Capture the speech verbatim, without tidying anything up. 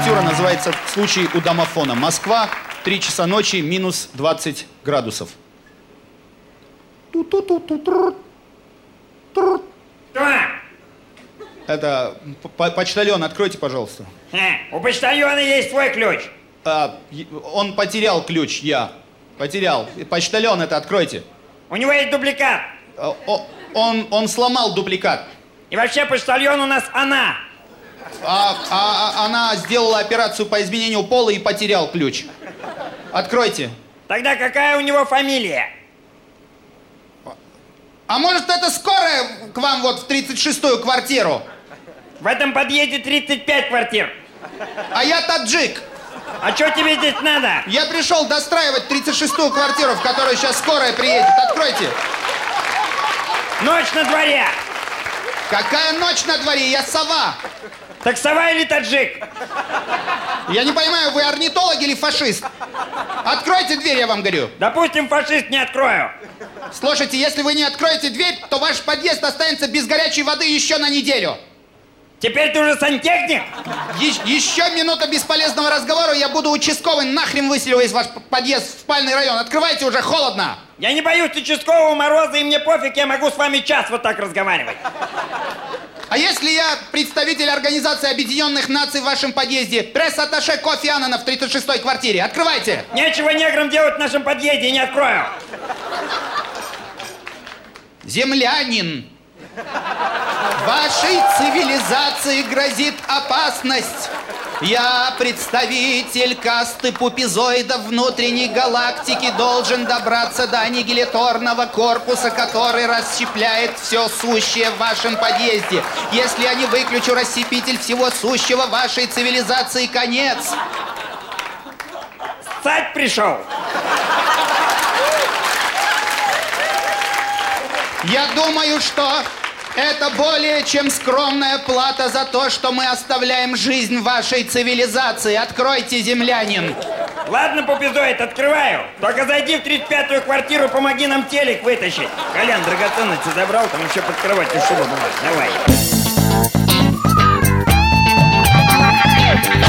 авантюра называется «Случай у домофона». Москва, три часа ночи, минус двадцать градусов. Это почтальон, откройте, пожалуйста. А, у почтальона есть свой ключ. А, он потерял ключ, я. Потерял. Почтальон, это откройте. У него есть дубликат. А, о, он, он сломал дубликат. И вообще почтальон у нас она. А, а, а она сделала операцию по изменению пола и потерял ключ. Откройте. Тогда какая у него фамилия? А может, это скорая к вам вот в тридцать шестую квартиру? В этом подъезде тридцать пять квартир. А я таджик. А что тебе здесь надо? Я пришел достраивать тридцать шестую квартиру, в которую сейчас скорая приедет. Откройте. Ночь на дворе. Какая ночь на дворе? Я сова. Так сова или таджик? Я не понимаю, вы орнитолог или фашист? Откройте дверь, я вам говорю. Допустим, фашист, не открою. Слушайте, если вы не откроете дверь, то ваш подъезд останется без горячей воды еще на неделю. Теперь ты уже сантехник? Е- еще минута бесполезного разговора, я буду участковый, нахрен выселю весь ваш подъезд в спальный район. Открывайте, уже холодно. Я не боюсь участкового мороза, и мне пофиг, я могу с вами час вот так разговаривать. А если я представитель Организации Объединенных Наций в вашем подъезде, пресс-атташе Кофи Аннана в тридцать шестой квартире? Открывайте! Нечего неграм делать в нашем подъезде, не открою. Землянин, вашей цивилизации грозит опасность. Я, представитель касты пупизоидов внутренней галактики, должен добраться до аннигиляторного корпуса, который расщепляет все сущее в вашем подъезде. Если я не выключу рассепитель всего сущего вашей цивилизации, конец. Ссать пришел. Я думаю, что это более чем скромная плата за то, что мы оставляем жизнь вашей цивилизации. Откройте, землянин. Ладно, пупизоид, открываю. Только зайди в тридцать пятую квартиру, помоги нам телек вытащить. Колян, драгоценности забрал, там еще под кроватью шуба была. Давай.